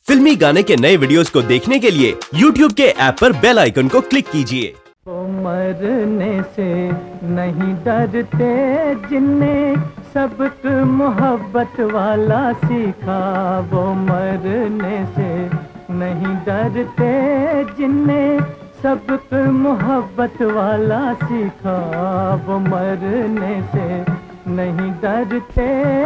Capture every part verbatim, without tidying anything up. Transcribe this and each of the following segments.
फिल्मी गाने के नए वीडियोस को देखने के लिए यूट्यूब के ऐप पर बेल आइकन को क्लिक कीजिए। वो मरने से नहीं डरते जिनने सबक मोहब्बत वाला सीखा। वो मरने से नहीं डरते जिनने सबक मोहब्बत वाला सीखा। वो मरने से नहीं डरते।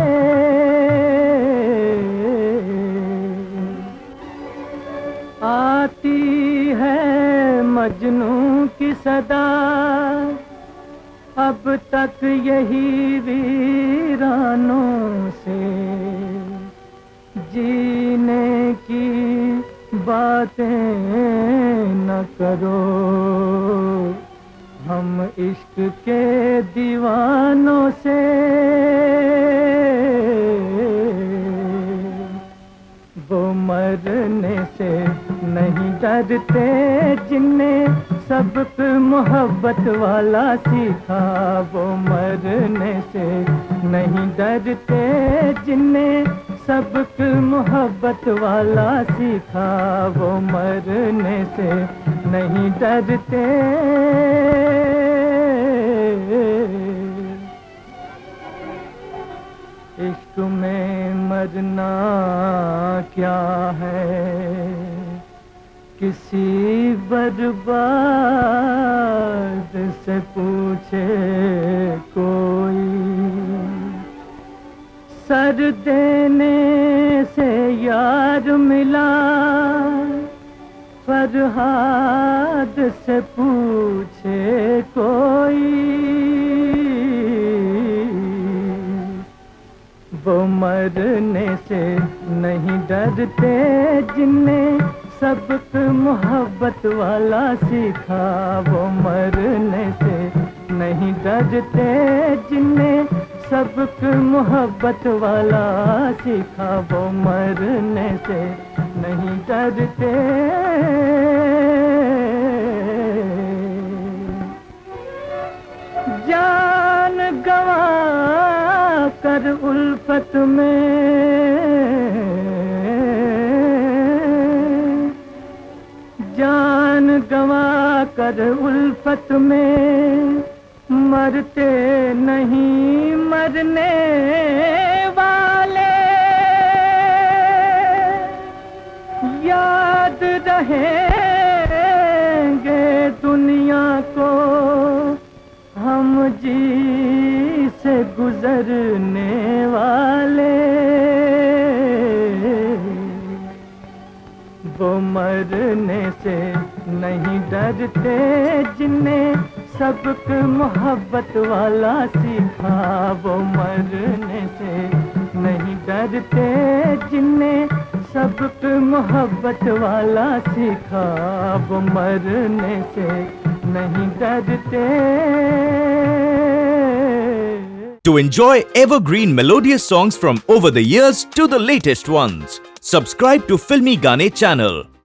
आती है मजनू की सदा, अब तक यही वीरानों से जीने की बातें न करो। हम इश्क के दीवानों से वो मरने से नहीं डरते जिनने सबक मोहब्बत वाला सीखा। वो मरने से नहीं डरते जिनने सबक मोहब्बत वाला सीखा। वो मरने से नहीं डरते। इश्क में मरना क्या है, किसी बर्बाद से पूछे कोई। सर देने से यार मिला, फरहाद से पूछे कोई। वो मरने से नहीं डरते जिनने सबक मोहब्बत वाला सीखा। वो मरने से नहीं डरते जिनने सबक मोहब्बत वाला सीखा। वो मरने से नहीं डरते। जान गवा कर उल्फत में, जान गवा कर उल्फत में मरते नहीं मरने वाले। याद रहेंगे दुनिया को हम जी से गुजरने वाले। वो मरने से नहीं डरते जिनने सबक मोहब्बत वाला सीखा। वो मरने से नहीं डरते जिनने सबक मोहब्बत वाला सीखा। वो मरने से नहीं डरते। To enjoy evergreen melodious songs from over the years to the latest ones, subscribe to Filmy Gaane channel.